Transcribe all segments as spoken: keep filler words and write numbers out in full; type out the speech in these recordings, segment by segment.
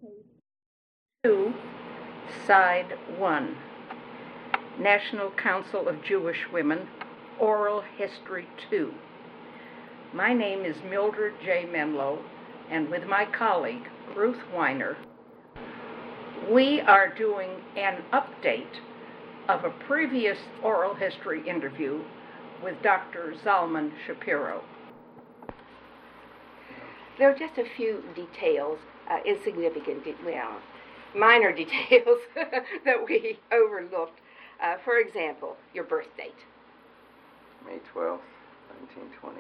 two, Side one, National Council of Jewish Women, Oral History two. My name is Mildred J. Menlo, and with my colleague, Ruth Weiner, we are doing an update of a previous oral history interview with Doctor Zalman Shapiro. There are just a few details, uh, insignificant, well, minor details that we overlooked. Uh, for example, your birth date. May twelfth, nineteen twenty.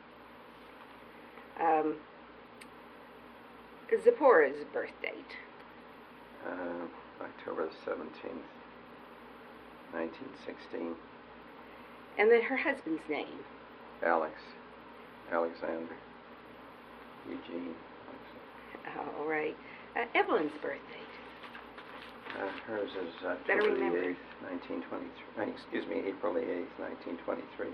Um, Zipporah's birth date. Uh, October the seventeenth, nineteen sixteen. And then her husband's name. Alex. Alexander. Eugene. All right. Uh, Evelyn's birth date. Uh, hers is Better October remember. the eighth, nineteen twenty-three. Excuse me, April the eighth, nineteen twenty-three.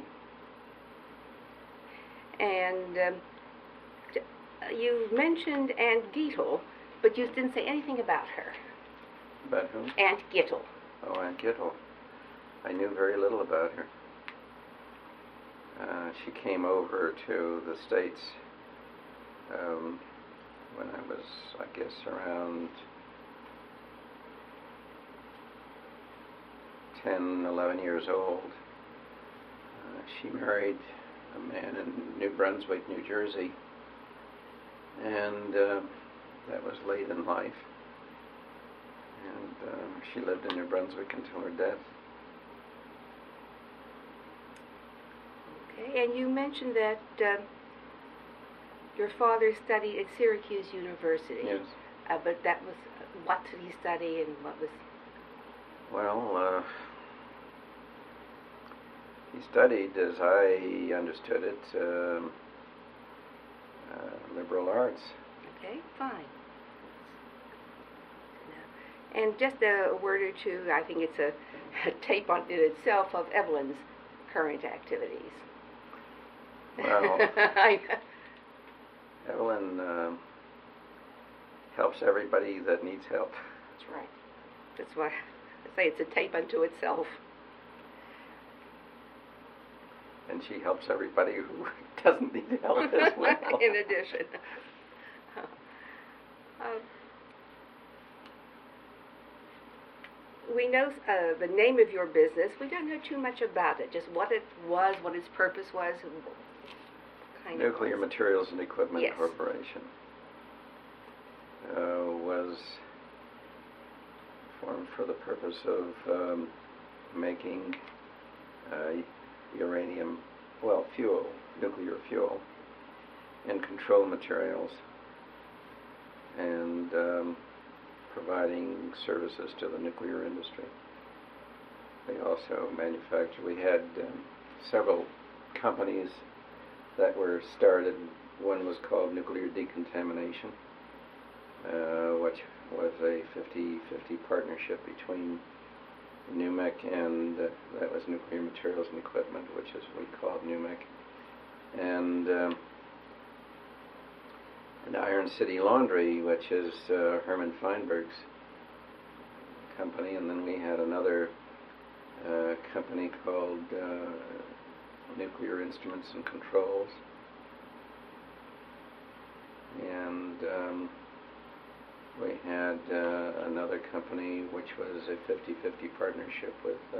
And um, t- uh, you mentioned Aunt Gittel, but you didn't say anything about her. About whom? Aunt Gittel. Oh, Aunt Gittel. I knew very little about her. Uh, she came over to the States um, when I was, I guess, around ten, eleven years old. Uh, she married a man in New Brunswick, New Jersey, and uh, that was late in life. And uh, she lived in New Brunswick until her death. Okay, and you mentioned that uh, your father studied at Syracuse University. Yes. Uh, but that was, what did he study and what was... Well, uh, he studied, as I understood it, um, uh, liberal arts. Okay, fine. And just a word or two, I think it's a, a tape on in itself of Evelyn's current activities. Well, I, Evelyn uh, helps everybody that needs help. that's right. That's why I say it's a tape unto itself. And she helps everybody who doesn't need help as well. In addition. Uh, we know uh, the name of your business. We don't know too much about it, just what it was, what its purpose was. And what kind Nuclear of Materials and Equipment Yes. Corporation uh, was formed for the purpose of um, making uh, uranium, well, fuel, nuclear fuel, and control materials, and um, providing services to the nuclear industry. We also manufacture, we had um, several companies that were started. One was called Nuclear Decontamination, uh, which was a fifty-fifty partnership between N U M E C and uh, that was Nuclear Materials and Equipment, which is what we called N U M E C, and um, and Iron City Laundry, which is uh, Herman Feinberg's company, and then we had another uh, company called uh, Nuclear Instruments and Controls, and um, we had uh, another company which was a fifty-fifty partnership with uh,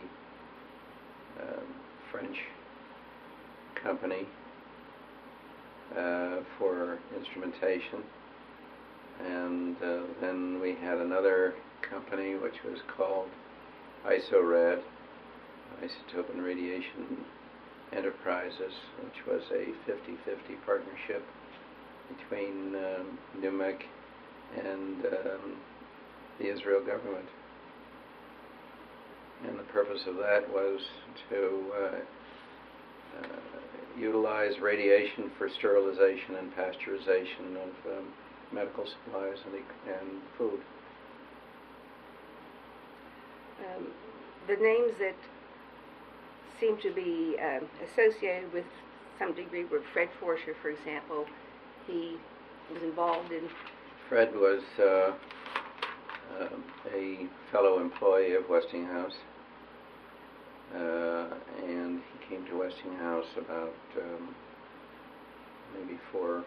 a um, French company uh, for instrumentation, and uh, then we had another company which was called ISORAD, Isotope and Radiation Enterprises, which was a fifty-fifty partnership between um, N U M E C and um, the Israel government. And the purpose of that was to uh, uh, utilize radiation for sterilization and pasteurization of um, medical supplies and, and food. Um, the names that seem to be um, associated with some degree with Fred Forscher, for example. He was involved in Fred was uh, um, a fellow employee of Westinghouse, uh, and he came to Westinghouse about um, maybe four,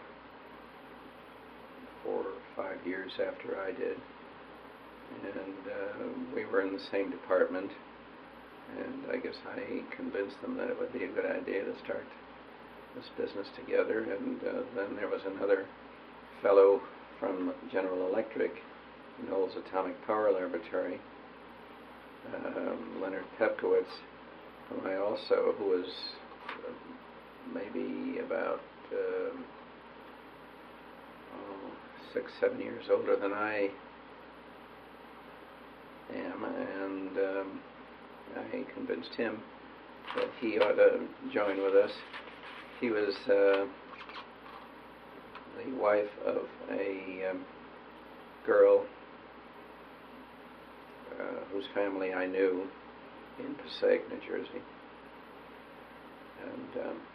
four or five years after I did, and uh, we were in the same department, and I guess I convinced them that it would be a good idea to start this business together, and uh, then there was another fellow from General Electric, Knowles Atomic Power Laboratory, um, Leonard Pepkowitz, whom I also, who was uh, maybe about uh, oh, six, seven years older than I am, and um, I convinced him that he ought to join with us. He was uh, the wife of a um, girl uh, whose family I knew in Passaic, New Jersey. And um,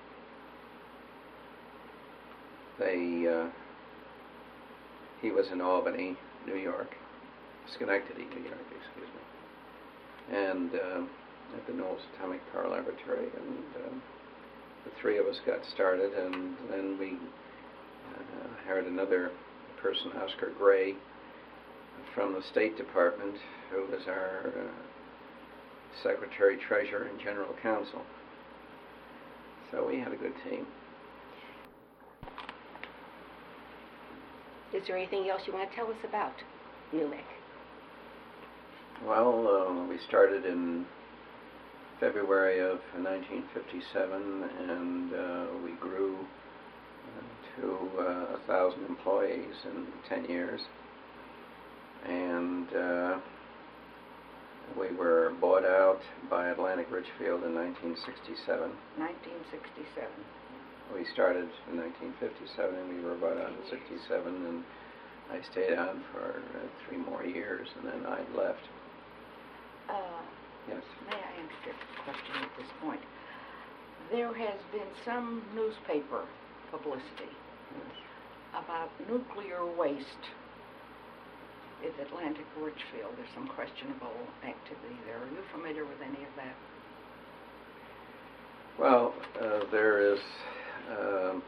they, uh, he was in Albany, New York, Schenectady, New York, excuse me, and um, at the Knowles Atomic Power Laboratory, and um, the three of us got started, and then we uh, hired another person, Oscar Gray, from the State Department, who was our uh, Secretary, Treasurer, and General Counsel. So we had a good team. Is there anything else you want to tell us about N U M E C? Well, uh, we started in February of nineteen fifty-seven, and uh, we grew uh, to uh, a thousand employees in ten years, and uh, we were bought out by Atlantic Richfield in nineteen sixty-seven. nineteen sixty-seven. We started in nineteen fifty-seven, and we were bought out in sixty-seven, and I stayed on for uh, three more years, and then I left. Uh, Yes. May I ask a question at this point? There has been some newspaper publicity Yes. about nuclear waste at Atlantic Richfield. There's some questionable activity there. Are you familiar with any of that? Well, uh, there is um,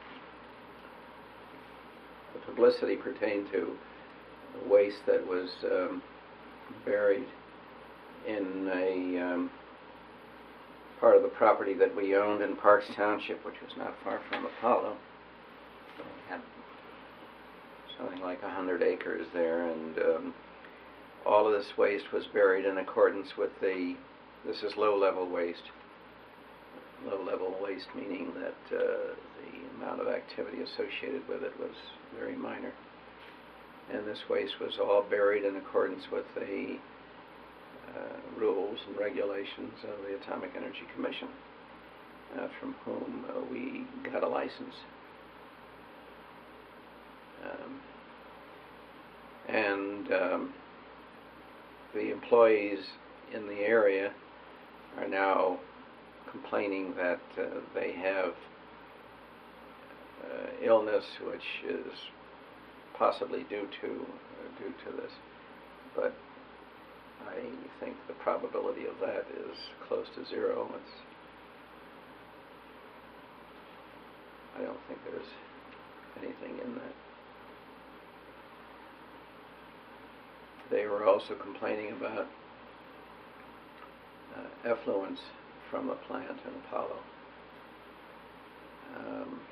the publicity pertained to waste that was um, buried in a um, part of the property that we owned in Parks Township, which was not far from Apollo. So we had something like a hundred acres there, and um, all of this waste was buried in accordance with the, this is low-level waste. Low-level waste meaning that uh, the amount of activity associated with it was very minor. And this waste was all buried in accordance with the uh, rules and regulations of the Atomic Energy Commission, uh, from whom uh, we got a license. Um, and um, the employees in the area are now complaining that uh, they have uh, illness which is possibly due to uh, due to this, but I think the probability of that is close to zero. It's, I don't think there's anything in that. They were also complaining about uh, effluents from the plant in Apollo. Um,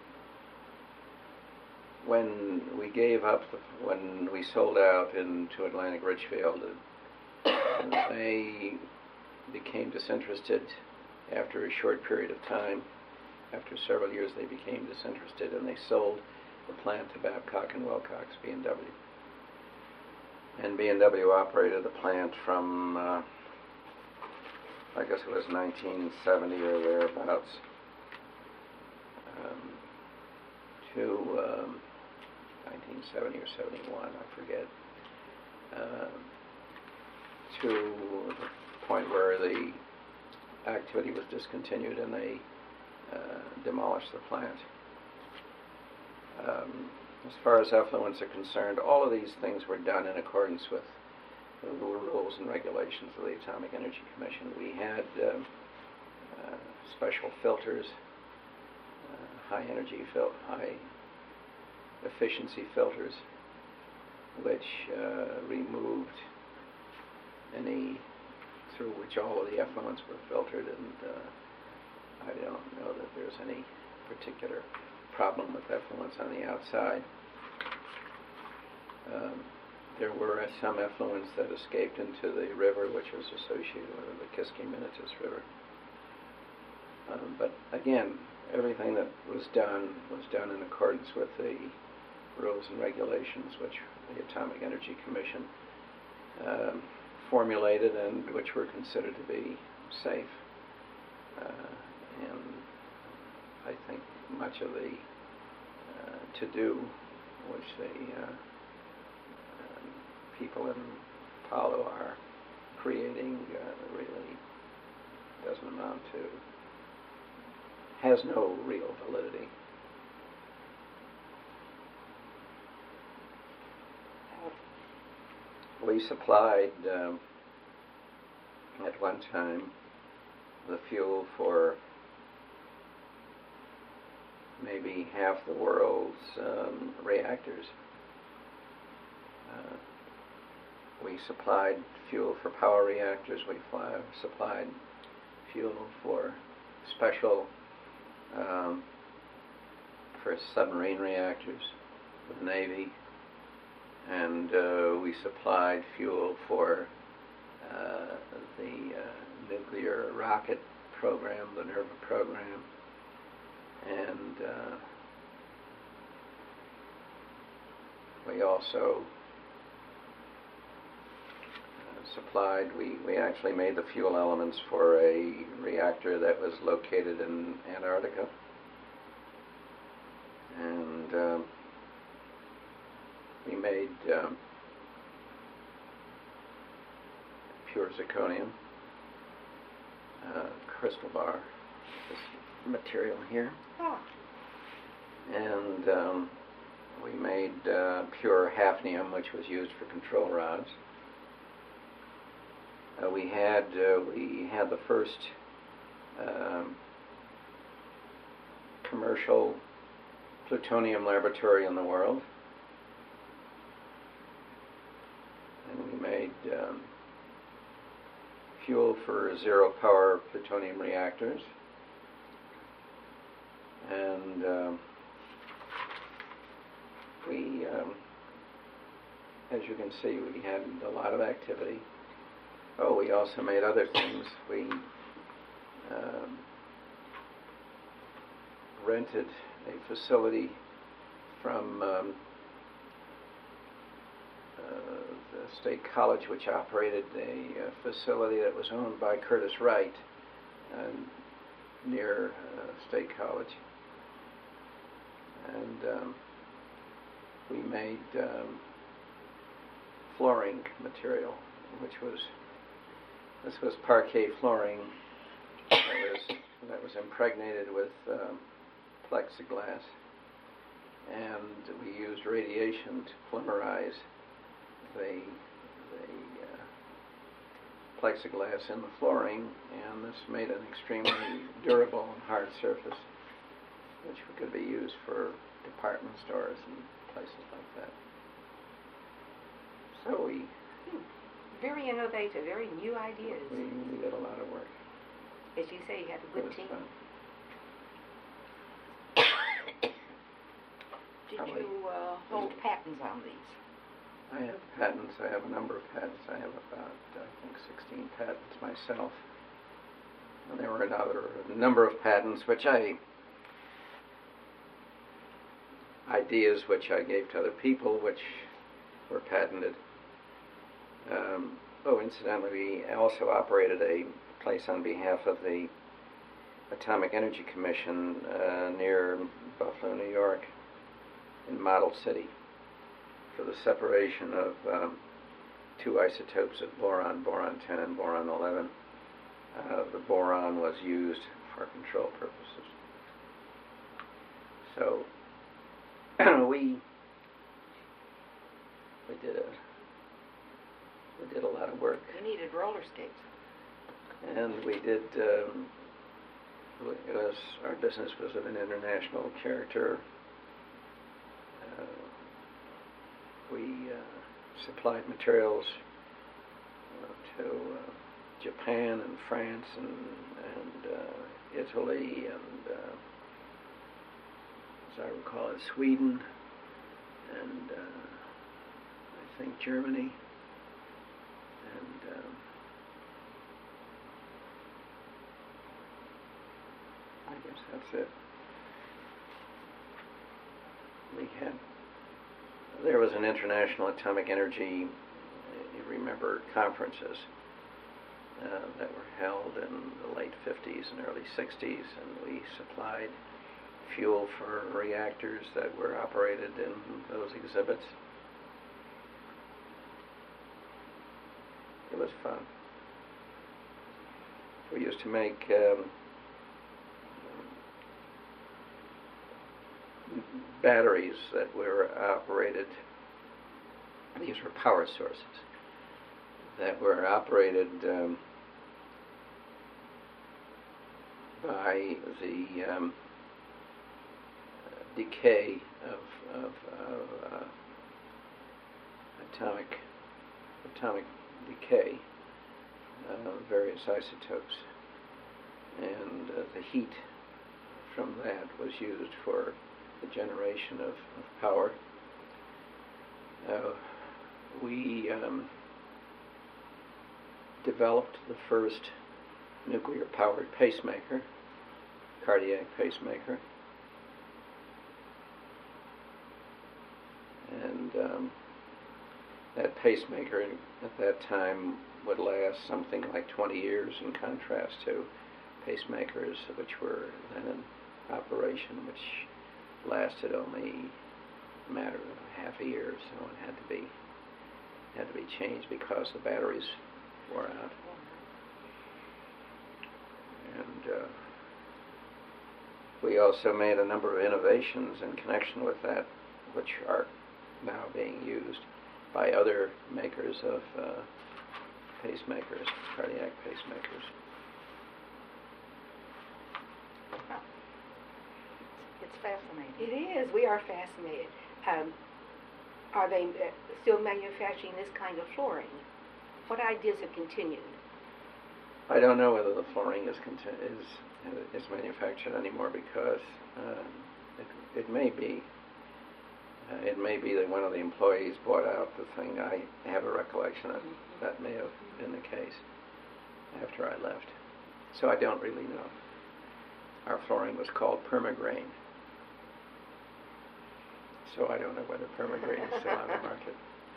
when we gave up, the, when we sold out into Atlantic Richfield, uh, they became disinterested after a short period of time. After several years, they became disinterested, and they sold the plant to Babcock and Wilcox, B and W. And B and W operated the plant from, uh, I guess it was nineteen seventy or thereabouts, um, to um, nineteen seventy or seventy-one, I forget, uh, to the point where the activity was discontinued and they uh, demolished the plant. Um, as far as effluents are concerned, all of these things were done in accordance with the rules and regulations of the Atomic Energy Commission. We had uh, uh, special filters, uh, high energy fil- high efficiency filters, which uh, removed any, through which all of the effluents were filtered, and uh, I don't know that there's any particular problem with effluents on the outside. Um, there were uh, some effluents that escaped into the river, which was associated with the Kiskiminitis River. Um, but again, everything that was done was done in accordance with the rules and regulations which the Atomic Energy Commission um, formulated and which were considered to be safe. Uh, and I think much of the uh, to-do which the uh, um, people in Palo are creating uh, really doesn't amount to, has no real validity. We supplied, um, at one time, the fuel for maybe half the world's um, reactors. Uh, we supplied fuel for power reactors. We fly, supplied fuel for special, um, for submarine reactors for the Navy. And uh, we supplied fuel for uh, the uh, nuclear rocket program, the NERVA program, and uh, we also uh, supplied, we, we actually made the fuel elements for a reactor that was located in Antarctica. And um, we made um, pure zirconium, uh, crystal bar, this material here. Oh. And um, we made uh, pure hafnium, which was used for control rods. Uh, we had uh, we had the first um, commercial plutonium laboratory in the world, and we made um, fuel for zero power plutonium reactors. And um, we, um, as you can see, we had a lot of activity. Oh, we also made other things. We um, rented a facility from um, uh, the State College, which operated a uh, facility that was owned by Curtis Wright uh, near uh, State College. And um, we made um, flooring material, which was, this was parquet flooring that was, that was impregnated with um, plexiglass, and we used radiation to polymerize the, the uh, plexiglass in the flooring, and this made an extremely durable and hard surface, which could be used for department stores and places like that. So we... Very innovative, very new ideas. We, we did a lot of work. As you say, you had a good team. Fun. Did Probably. you uh, hold patents on these? I have patents. I have a number of patents. I have about, I think, sixteen patents myself. And there were another a number of patents which I, ideas which I gave to other people, which were patented. Um, oh, incidentally, we also operated a place on behalf of the Atomic Energy Commission uh, near Buffalo, New York, in Model City, for the separation of um, two isotopes of boron, boron ten and boron eleven. Uh, the boron was used for control purposes. So we we did a we did a lot of work, You needed roller skates. and we did. Um, it was our business was of an international character. Uh, we uh, supplied materials uh, to uh, Japan and France and and uh, Italy and, uh, as I recall, it, Sweden and uh, I think Germany and um, I guess that's it. We had there was an international atomic energy, you remember, conferences uh, that were held in the late fifties and early sixties, and we supplied fuel for reactors that were operated in those exhibits. It was fun. We used to make um, batteries that were operated, these were power sources, that were operated um, by the um, decay of, of, of uh, atomic atomic decay, uh, various isotopes, and uh, the heat from that was used for the generation of, of power. Uh, we um, developed the first nuclear-powered pacemaker, cardiac pacemaker, and um, that pacemaker at that time would last something like twenty years, in contrast to pacemakers which were then in operation, which lasted only a matter of half a year, so it had to be had to be changed because the batteries wore out. And uh, we also made a number of innovations in connection with that, which are now being used by other makers of uh, pacemakers, cardiac pacemakers. It's fascinating. It is. We are fascinated. Um, are they uh, still manufacturing this kind of flooring? What ideas have continued? I don't know whether the flooring is conti- is is manufactured anymore because um, it, it may be. Uh, it may be that one of the employees bought out the thing. I have a recollection that that may have been the case after I left. So I don't really know. Our flooring was called Permagrain. So I don't know whether Permagrain is still on the market.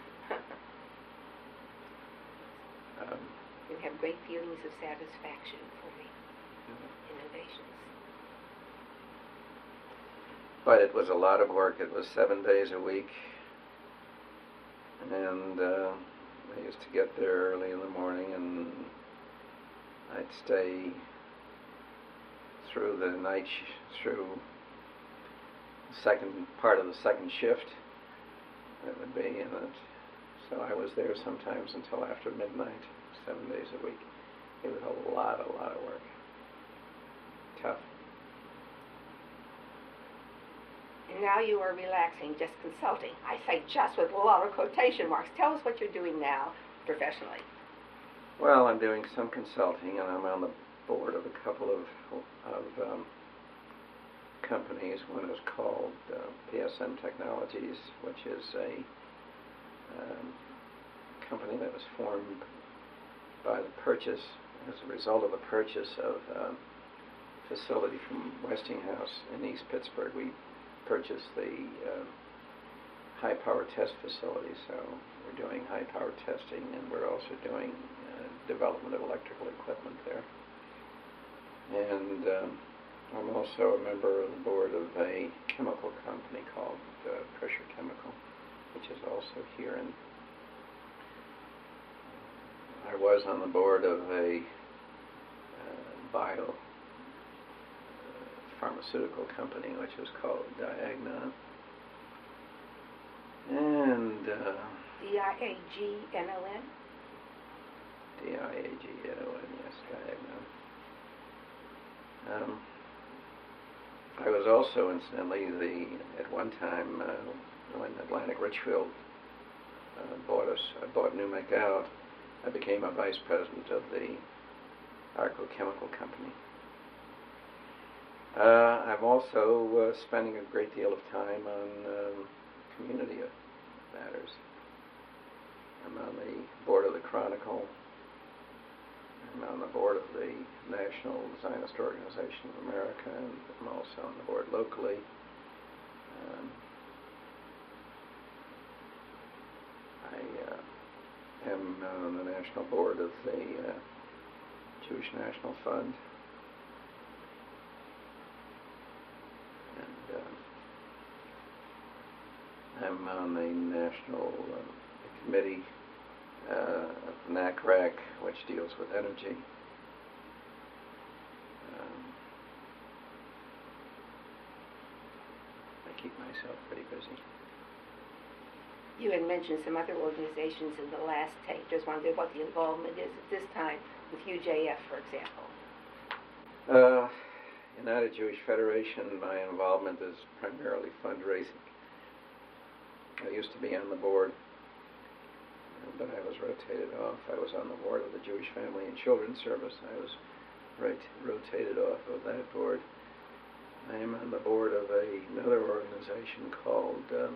Um, You have great feelings of satisfaction for the innovations. But it was a lot of work. It was seven days a week. And uh, I used to get there early in the morning, and I'd stay through the night, sh- through the second part of the second shift, it would be. And it, so I was there sometimes until after midnight, seven days a week. It was a lot, a lot of work. Tough. And now you are relaxing, just consulting. I say just with a lot of quotation marks. Tell us what you're doing now professionally. Well, I'm doing some consulting, and I'm on the board of a couple of, of um, companies. One is called uh, P S M Technologies, which is a um, company that was formed by the purchase, as a result of the purchase of um, a facility from Westinghouse in East Pittsburgh. We purchased the uh, high-power test facility, so we're doing high-power testing, and we're also doing uh, development of electrical equipment there. And um, I'm also a member of the board of a chemical company called uh, Pressure Chemical, which is also here in. I was on the board of a uh, bio pharmaceutical company, which was called Diagnon. And uh, D I A G N O N? D I A G N O N, yes, Diagnon. Um, I was also, incidentally, the at one time uh, when Atlantic Richfield uh, bought us, uh, bought New McDowell, I became a vice president of the Arco Chemical Company. Uh, I'm also uh, spending a great deal of time on um, community matters. I'm on the board of the Chronicle. I'm on the board of the National Zionist Organization of America, and I'm also on the board locally. Um, I uh, am on the national board of the uh, Jewish National Fund. And uh, I'm on the national uh, committee uh, of NACRAC, which deals with energy. Um, I keep myself pretty busy. You had mentioned some other organizations in the last tape. Just wondered what the involvement is at this time with U J F, for example. Uh, United Jewish Federation, my involvement is primarily fundraising. I used to be on the board, but I was rotated off. I was on the board of the Jewish Family and Children's Service. I was rot- rotated off of that board. I am on the board of a, another organization called, um,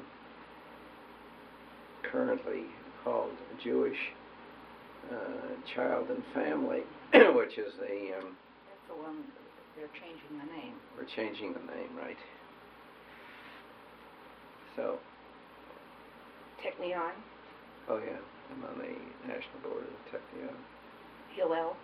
currently called Jewish uh, Child and Family, which is the... Um, That's the one, they're changing the name. We're changing the name, right? So... Technion? Oh yeah, I'm on the national board of Technion. Hillel?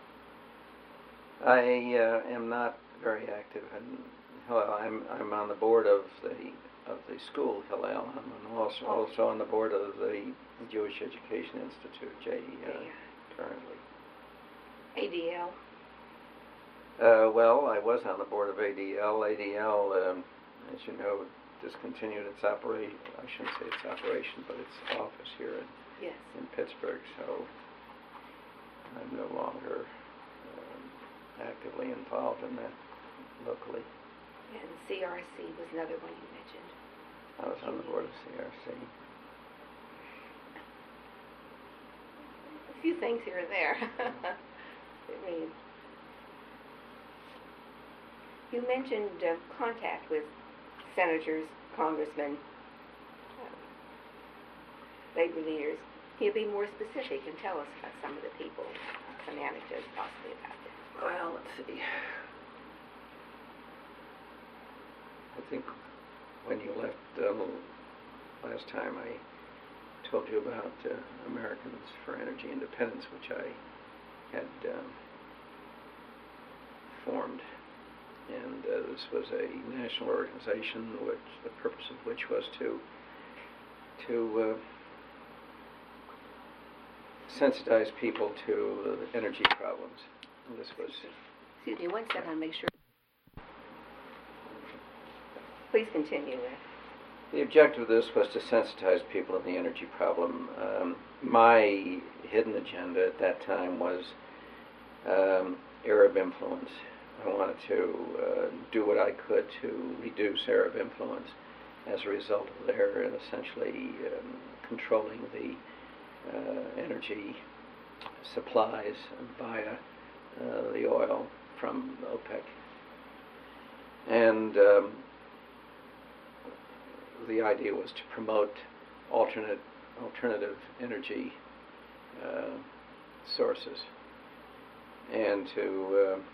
I uh, am not very active in Hillel. I'm I'm on the board of the of the school Hillel. I'm also Oh. also on the board of the Jewish Education Institute, J E I, Yeah. currently. A D L? Uh, well, I was on the board of A D L. A D L, um, as you know, discontinued its operation. I shouldn't say its operation, but its office here in, Yes. in Pittsburgh. So I'm no longer um, actively involved in that locally. And C R C was another one you mentioned. I was on the board of C R C. A few things here and there. I mean, you mentioned uh, contact with senators, congressmen, uh, labor leaders. Can you be more specific and tell us about some of the people, uh, some anecdotes possibly about them? Well, let's see. I think when you left um, last time, I told you about uh, Americans for Energy Independence, which I had um, formed. And uh, this was a national organization, which the purpose of which was to to uh, sensitize people to uh, energy problems. And this was. Excuse me, one second, I'll make sure. Please continue. The objective of this was to sensitize people to the energy problem. Um, my hidden agenda at that time was um, Arab influence. I wanted to uh, do what I could to reduce Arab influence as a result of their essentially um, controlling the uh, energy supplies via uh, the oil from OPEC. And um, the idea was to promote alternate, alternative energy uh, sources, and to uh,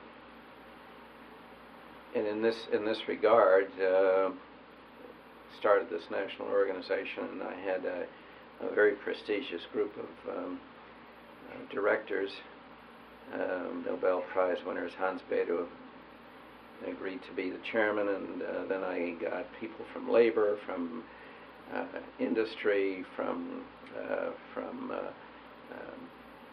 and in this in this regard, uh, started this national organization, and I had a, a very prestigious group of um, uh, directors, um, Nobel Prize winners. Hans Bethe agreed to be the chairman, and uh, then I got people from labor, from uh, industry, from uh, from uh, um,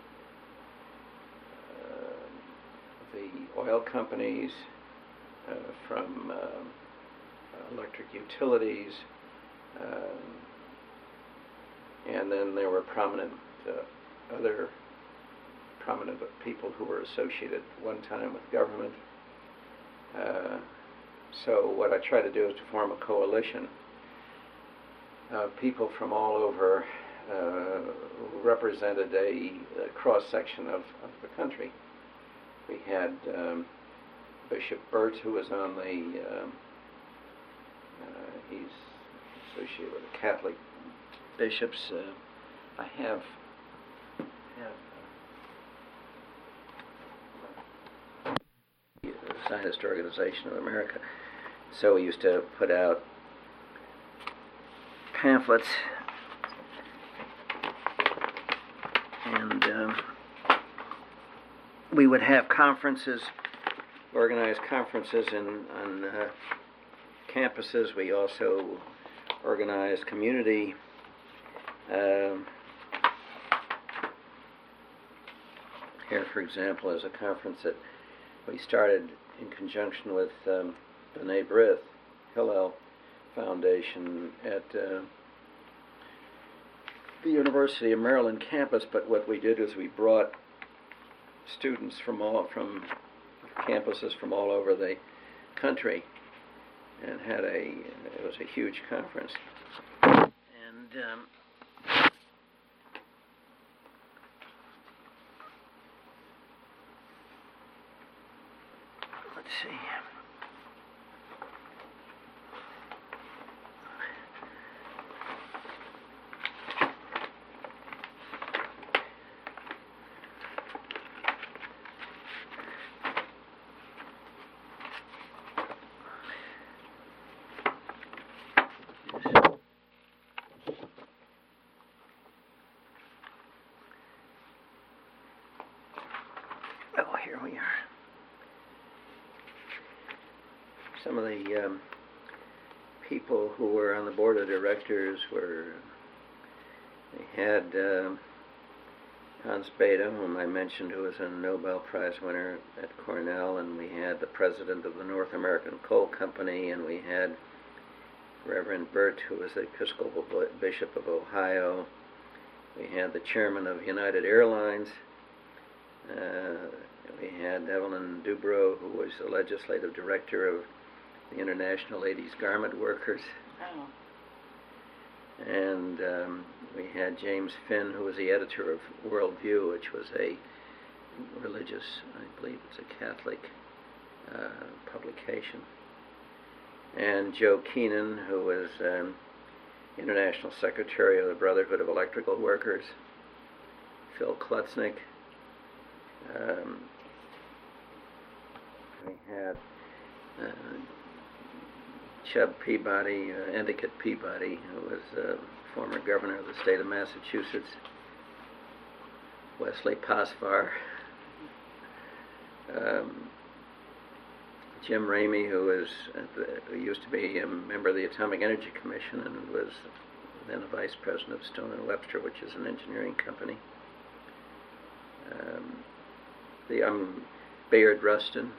uh, the oil companies, uh, from uh, electric utilities, uh, And then there were prominent uh, other prominent people who were associated at one time with government. Uh, so what I try to do is to form a coalition of people from all over uh, who represented a, a cross-section of, of the country. We had um, Bishop Burt, who was on the, um, uh, he's associated with the Catholic bishops. Uh, I have, have uh, the Zionist Organization of America. So we used to put out pamphlets, and um, we would have conferences, organized conferences in, on uh, campuses. We also organized community um, here, for example, is a conference that we started in conjunction with um, B'nai B'rith Hillel Foundation at uh, the University of Maryland campus. But what we did is we brought students from all from campuses from all over the country, and had a it was a huge conference. And um, let's see. Oh, here we are. Some of the um, people who were on the board of directors were, they had um, Hans Bethe, whom I mentioned, who was a Nobel Prize winner at Cornell, and we had the president of the North American Coal Company, and we had Reverend Burt, who was the Episcopal Bishop of Ohio. We had the chairman of United Airlines. Uh, we had Evelyn Dubrow, who was the legislative director of the International Ladies Garment Workers. Oh. And um, we had James Finn, who was the editor of Worldview, which was a religious, I believe it's a Catholic uh, publication. And Joe Keenan, who was um, International Secretary of the Brotherhood of Electrical Workers. Phil Klutznick. Um, we had uh, Chubb Peabody, uh, Endicott Peabody, who was uh, former governor of the state of Massachusetts. Wesley Pasvar. Um, Jim Ramey, who was uh, the, who used to be a member of the Atomic Energy Commission and was then a vice president of Stone and Webster, which is an engineering company. Um, the um, Bayard Rustin,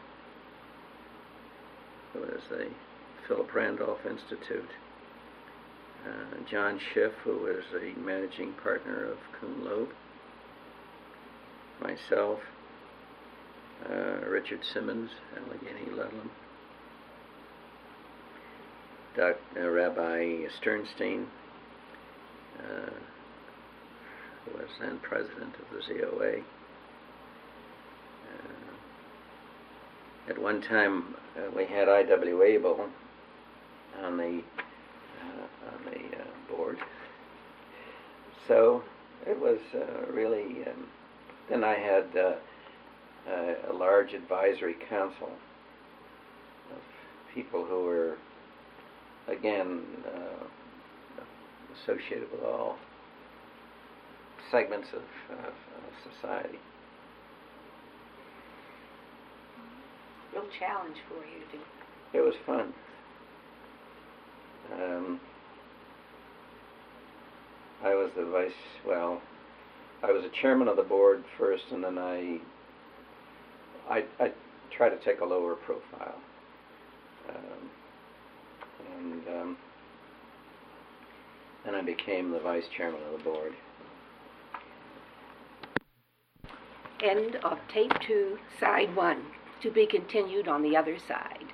who was the Philip Randolph Institute. Uh, John Schiff, who was the managing partner of Kuhn Loeb. Myself. Uh, Richard Simmons, Allegheny Ludlam, Doc, uh, Rabbi Sternstein, uh, who was then president of the Z O A. Uh, at one time, uh, we had I W Abel on the uh, on the uh, board, so it was uh, really. Um, then I had. Uh, Uh, a large advisory council of people who were, again, uh, associated with all segments of, of, of society. Real challenge for you to. It was fun. Um, I was the vice, well, I was the chairman of the board first, and then I I, I try to take a lower profile. Um, and um, and I became the vice chairman of the board. End of tape two, side one, to be continued on the other side.